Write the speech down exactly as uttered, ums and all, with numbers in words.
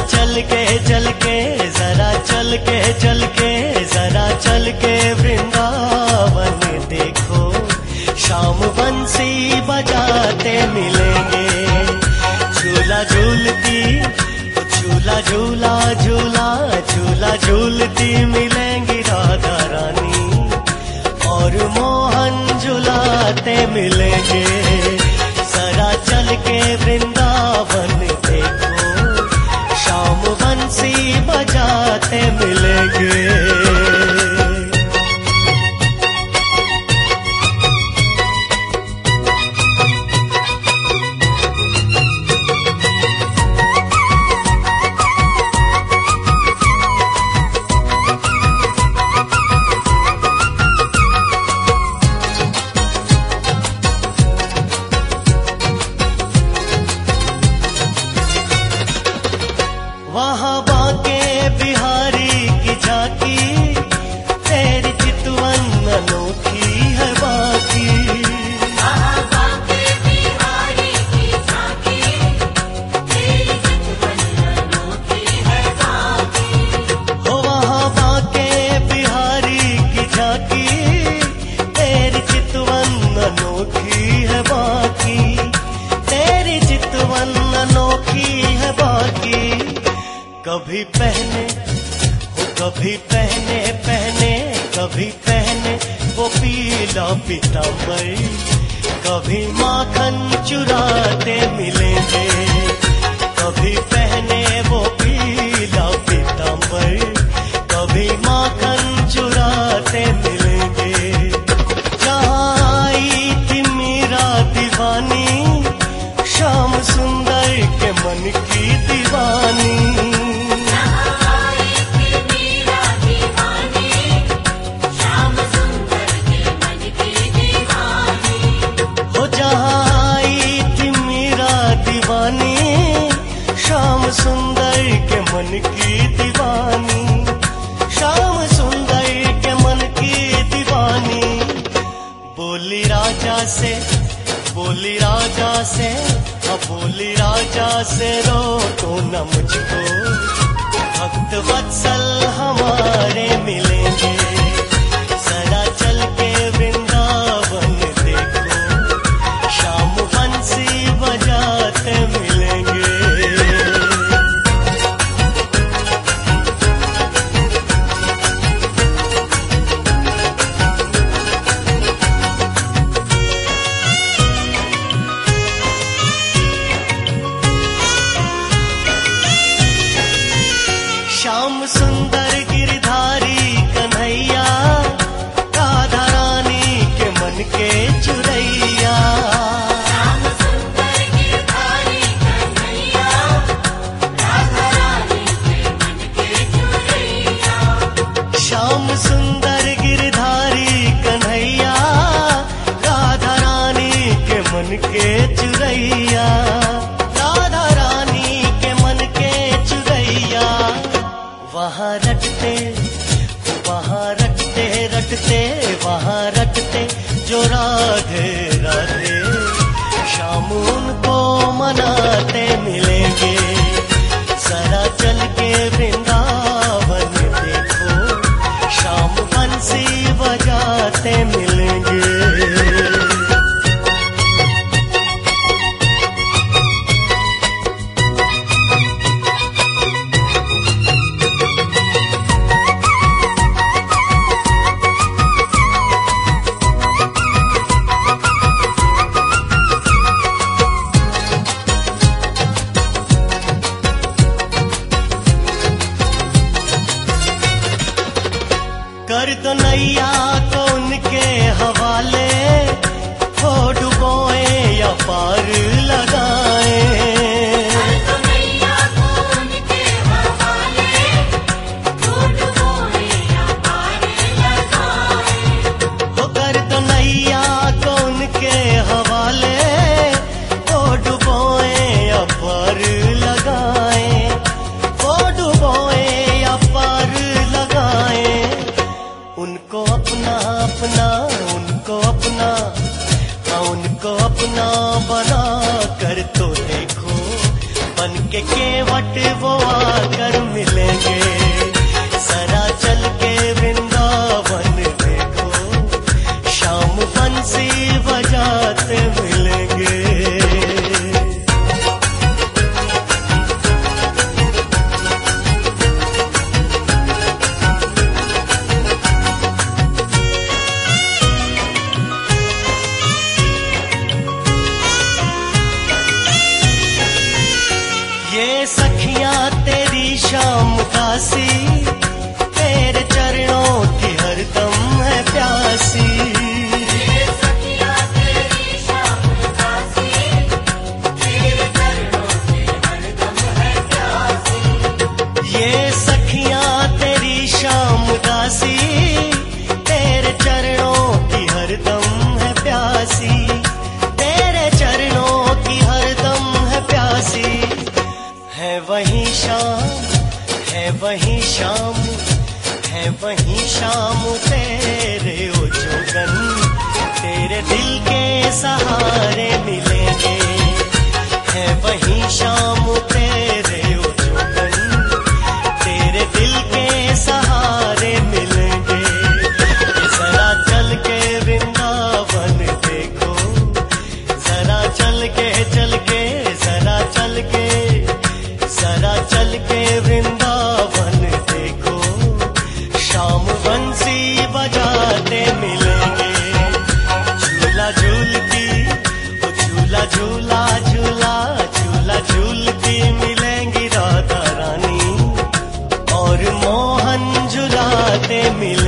चल के चल के जरा चल के चल के जरा चल के वृंदावन देखो, शाम बंसी बजाते मिलेंगे। झूला झूलती झूला झूला झूला झूला झूलती मिलेंगी राधा रानी, और मोहन झुलाते मिलेंगे। जरा चल के वृंदावन देखो, शाम बंसी बजाते मिलेंगे। वहाँ बाके बिहारी की झांकी, तेरी चितवन अनोखी है बाकी। वहाँ बाके बिहारी की झांकी, तेरी चितवन अनोखी है बाकी। हो वहाँ बाके बिहारी की झांकी, तेरी चितवन अनोखी है बाकी, तेरी चितवन अनोखी है बाकी। कभी पहने वो कभी पहने पहने कभी पहने वो पीला पीतांबर, कभी माखन चुराते मिलेंगे। कभी पहने वो पीला पीतांबर, कभी माखन चुराते मिलेंगे। जहाँ आई थी मीरा दीवानी, श्याम सुंदर के मन की दीवानी। श्याम सुंदर के मन की दीवानी, श्याम सुंदर के मन की दीवानी। बोली राजा से बोली राजा से अब बोली राजा से रोको न मुझको, भक्त वत्सल हमारे मिलेंगे। जरा चल के वृंदावन देखो, शाम बंसी बजाते मिलेंगे। श्याम सुंदर गिरधारी कन्हैया, राधा रानी के मन के चुरैया। श्याम सुंदर गिरधारी कन्हैया, राधा रानी के मन के चुरैया। श्याम सुंदर गिरधारी कन्हैया, राधा रानी के मन के चुरैया, राधा रानी के मन के चुरैया। वहाँ रटते वहाँ रटते रटते वहाँ रटते जो राधे राधे, शाम उनको मनाते मिलेंगे। जरा चल के वृंदावन देखो, शाम बंसी बजाते मिलेंगे। कर दो नैया को उनके हवाले, हो डुबोए या पार लगाए। कर दो नैया को उनके हवाले, हो डुबोए या पार लगाए। हो कर दो नैया को उनके हवाले, हो डुबोए या पार लगाए, हो डुबोए या पार लगाए। उनको अपना अपना उनको वट वो आकर मिलेंगे। जरा चल के वृंदावन देखो, शाम बंसी बजाते मिलेंगे। ये सखियां तेरी शाम दासी, तेरे चरणों की हरदम है प्यासी। ये सखियां तेरी शाम दासी, तेरे चरणों की हरदम है प्यासी। ये सखियां तेरी शाम दासी, तेरे चरणों की हरदम है प्यासी। तेरे चरणों की हरदम है प्यासी। है वही शाम, है वही शाम, है वही शाम तेरे ओ जोगन, तेरे दिल के सहारे मिलेंगे। है वही शाम तेरे ओ जोगन, तेरे दिल के सहारे मिलेंगे। जरा चल के वृंदावन देखो, जरा चल के चल के जरा चल के जरा चल के वृंदावन देखो, शाम बंसी बजाते मिलेंगे। झूला झूलती, ओ झूला झूला झूला झूला झूलती मिलेंगी राधा रानी, और मोहन झुलाते मिलेंगे।